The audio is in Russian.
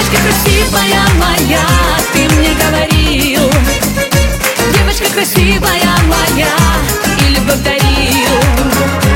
Девочка красивая моя, ты мне говорил. Девочка красивая моя, и любовь дарил.